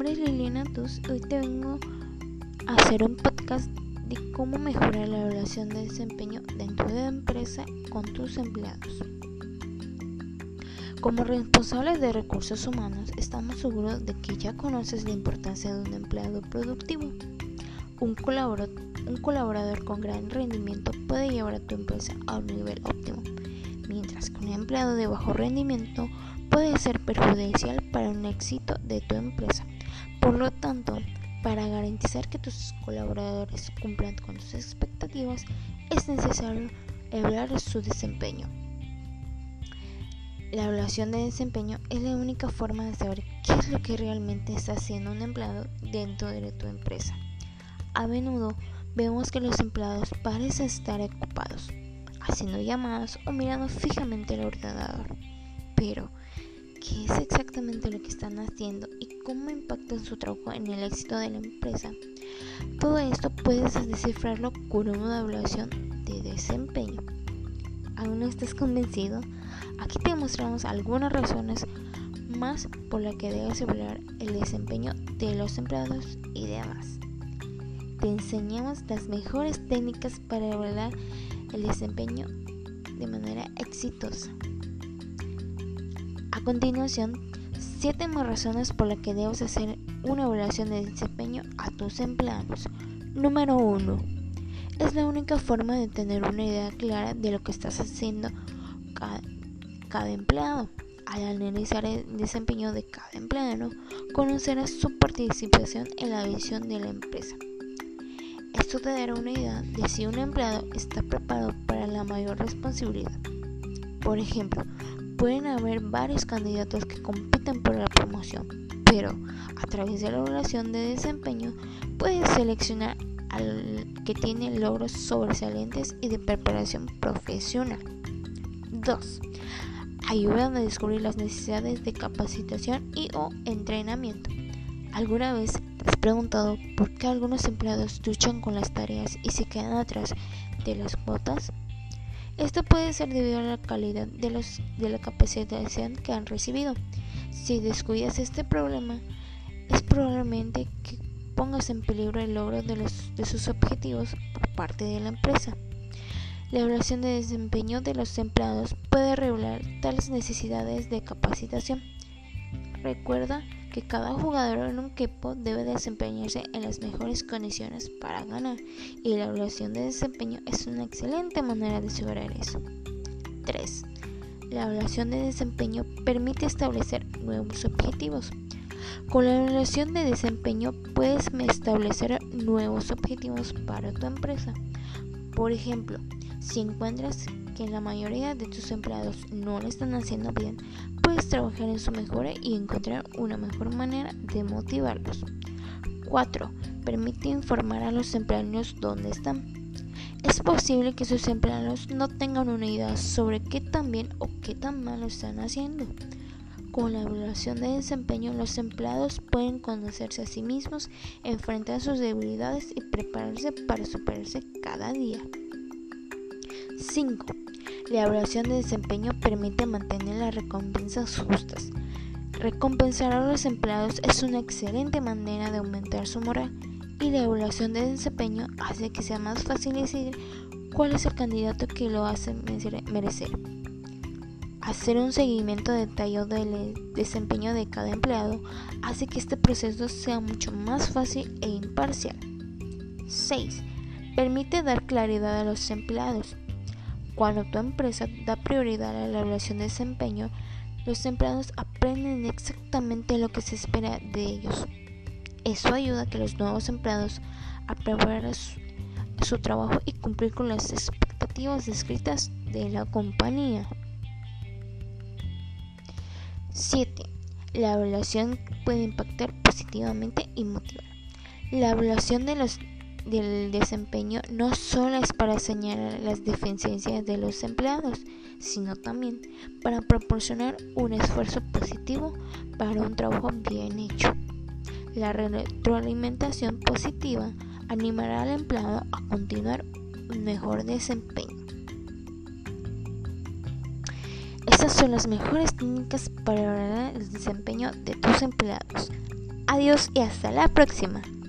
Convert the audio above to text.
nombre es Liliana Tus. Hoy te vengo a hacer un podcast de cómo mejorar la evaluación de desempeño dentro de la empresa con tus empleados. Como responsables de recursos humanos, estamos seguros de que ya conoces la importancia de un empleado productivo. Un colaborador con gran rendimiento puede llevar a tu empresa a un nivel óptimo, mientras que un empleado de bajo rendimiento puede ser perjudicial para un éxito de tu empresa. Por lo tanto, para garantizar que tus colaboradores cumplan con tus expectativas, es necesario evaluar su desempeño. La evaluación de desempeño es la única forma de saber qué es lo que realmente está haciendo un empleado dentro de tu empresa. A menudo vemos que los empleados parecen estar ocupados, haciendo llamadas o mirando fijamente el ordenador. Pero, ¿qué es exactamente lo que están haciendo y cómo impacta su trabajo en el éxito de la empresa? Todo esto puedes descifrarlo con una evaluación de desempeño. ¿Aún no estás convencido? Aquí te mostramos algunas razones más por las que debes evaluar el desempeño de los empleados y demás. Te enseñamos las mejores técnicas para evaluar el desempeño de manera exitosa. A continuación, 7 más razones por las que debes hacer una evaluación de desempeño a tus empleados. Número 1. Es la única forma de tener una idea clara de lo que estás haciendo cada empleado. Al analizar el desempeño de cada empleado, conocerás su participación en la visión de la empresa. Esto te dará una idea de si un empleado está preparado para la mayor responsabilidad. Por ejemplo, pueden haber varios candidatos que compiten por la promoción, pero a través de la evaluación de desempeño puedes seleccionar al que tiene logros sobresalientes y de preparación profesional. 2. Ayudan a descubrir las necesidades de capacitación y o entrenamiento. ¿Alguna vez te has preguntado por qué algunos empleados luchan con las tareas y se quedan atrás de las cuotas? Esto puede ser debido a la calidad de la capacitación que han recibido. Si descuidas este problema, es probablemente que pongas en peligro el logro de sus objetivos por parte de la empresa. La evaluación de desempeño de los empleados puede revelar tales necesidades de capacitación. Recuerda que cada jugador en un equipo debe desempeñarse en las mejores condiciones para ganar, y la evaluación de desempeño es una excelente manera de lograr eso. 3. La evaluación de desempeño permite establecer nuevos objetivos. Con la evaluación de desempeño puedes establecer nuevos objetivos para tu empresa. Por ejemplo, si encuentras que la mayoría de tus empleados no lo están haciendo bien, puedes trabajar en su mejora y encontrar una mejor manera de motivarlos. 4. Permite informar a los empleados dónde están. Es posible que sus empleados no tengan una idea sobre qué tan bien o qué tan mal lo están haciendo. Con la evaluación de desempeño, los empleados pueden conocerse a sí mismos, enfrentar sus debilidades y prepararse para superarse cada día. 5. La evaluación de desempeño permite mantener las recompensas justas. Recompensar a los empleados es una excelente manera de aumentar su moral, y la evaluación de desempeño hace que sea más fácil decidir cuál es el candidato que lo hace merecer. Hacer un seguimiento detallado del desempeño de cada empleado hace que este proceso sea mucho más fácil e imparcial. 6. Permite dar claridad a los empleados. Cuando tu empresa da prioridad a la evaluación de desempeño, los empleados aprenden exactamente lo que se espera de ellos. Eso ayuda a que los nuevos empleados aprueben su trabajo y cumplir con las expectativas descritas de la compañía. 7. La evaluación puede impactar positivamente y motivar. La evaluación del desempeño no solo es para señalar las deficiencias de los empleados, sino también para proporcionar un esfuerzo positivo para un trabajo bien hecho. La retroalimentación positiva animará al empleado a continuar un mejor desempeño. Estas son las mejores técnicas para mejorar el desempeño de tus empleados. Adiós y hasta la próxima.